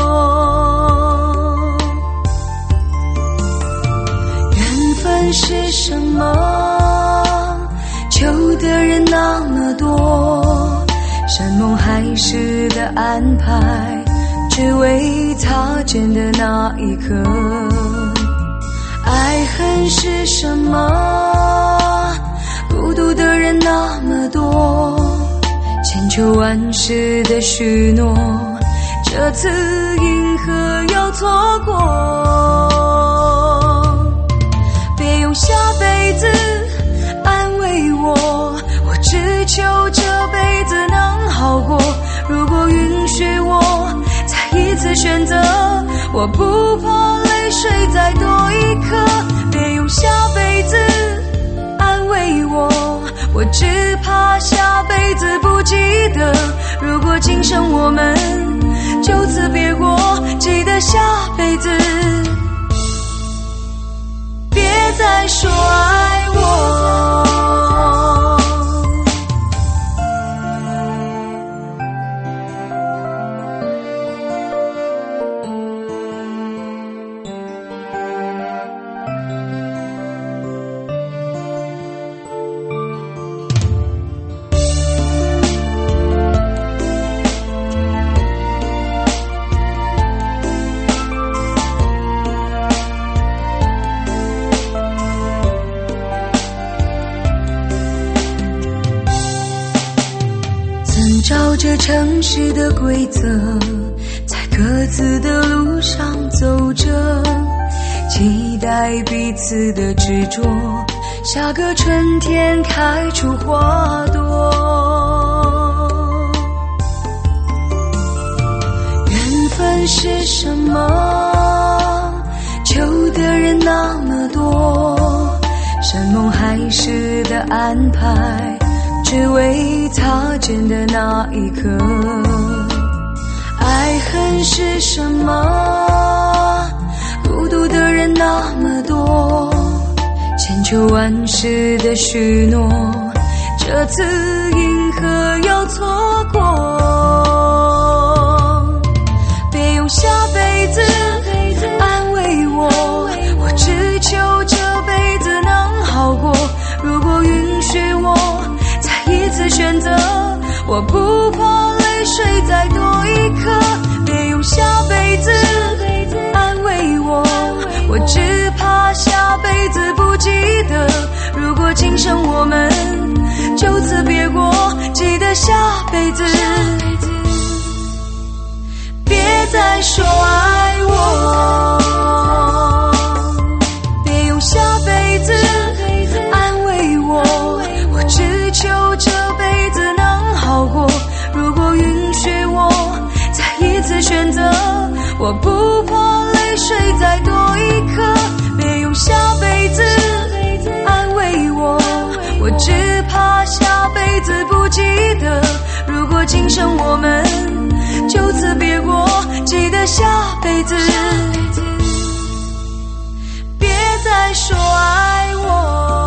S3: 缘分是什么？求的人那么多，山盟海誓的安排，只为擦肩的那一刻。爱恨是什么？孤独的人那么多，千秋万世的许诺，这次因何又错过？别用下辈子安慰我，我只求这辈子能好过。如果允许我一次选择，我不怕泪水再多一颗。别用下辈子安慰我，我只怕下辈子不记得。如果今生我们就此别过，记得下辈子别再说爱我。照着城市的规则，在各自的路上走着，期待彼此的执着，下个春天开出花朵。缘分是什么？求的人那么多，山盟海誓的安排，只只为擦肩的那一刻。爱恨是什么？孤独的人那么多，千秋万世的许诺，这次因何要错过？别用下辈子安慰我，我只求这辈子能好过。如果允许我再一次选择，我不怕泪水再多一颗。别用下辈子安慰我，我只怕下辈子不记得。如果今生我们就此别过，记得下辈子别再说爱我。别用下辈子安慰我，我只求这辈子能好过。如果允许我再一次选择，我不怕泪水再多一颗。别用下辈子安慰我，我只怕下辈子不记得。如果今生我们就此别过，记得下辈子别再说爱我。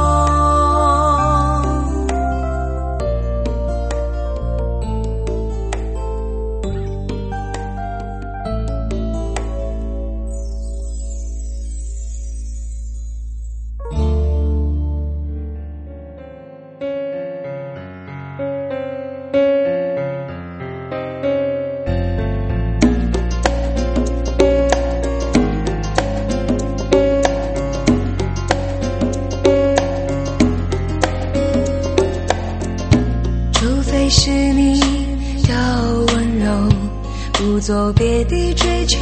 S3: 是你的温柔，不做别的追求，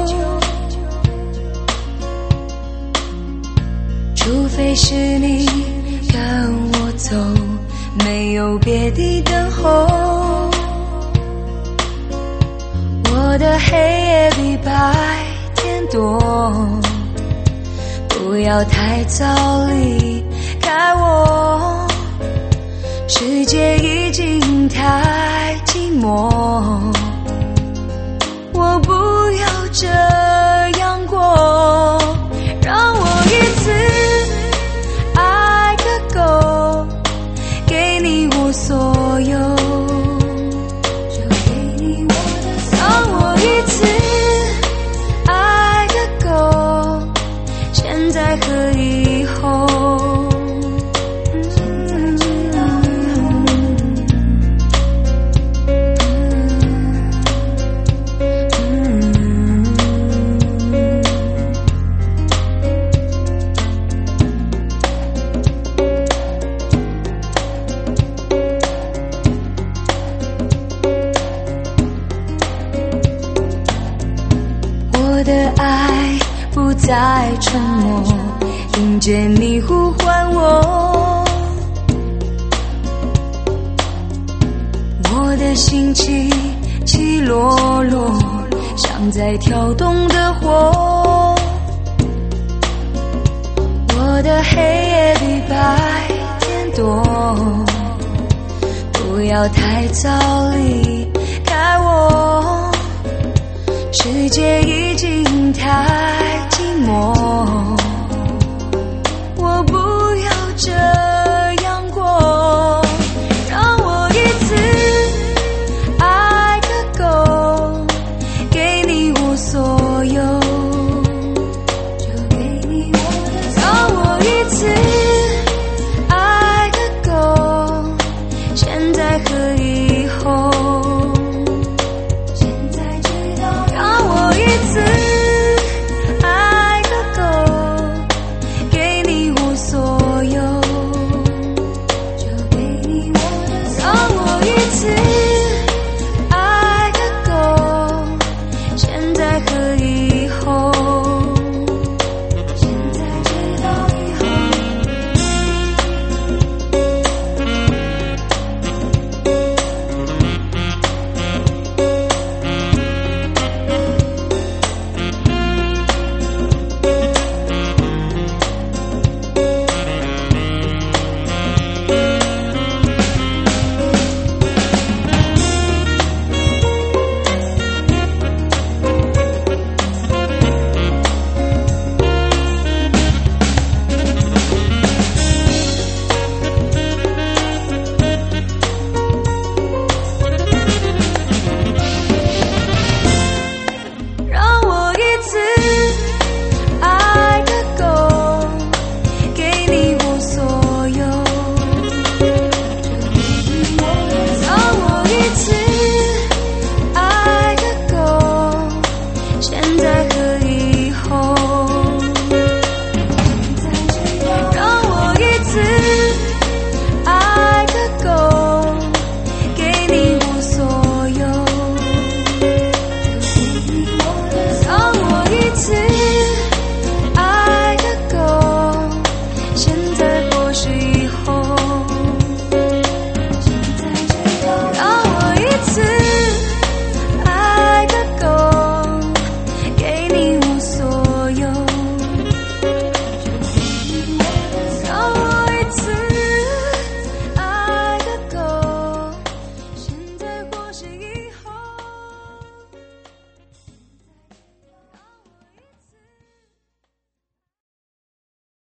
S3: 除非是你跟我走，没有别的等候。我的黑夜比白天多，不要太早离开我，世界已经太寂寞，我不要这样过。让我一次爱个够，给你我所有，就给你我的所有。让我一次爱个够，现在和以后。我的爱不再沉默，听见你呼唤我，我的心起起落落，像在跳动的火。我的黑夜比白天多，不要太早离开我，世界已经太寂寞，我不要这样过。让我一次爱个够，给你我所有，就给你我的所有。让我一次爱个够，现在可以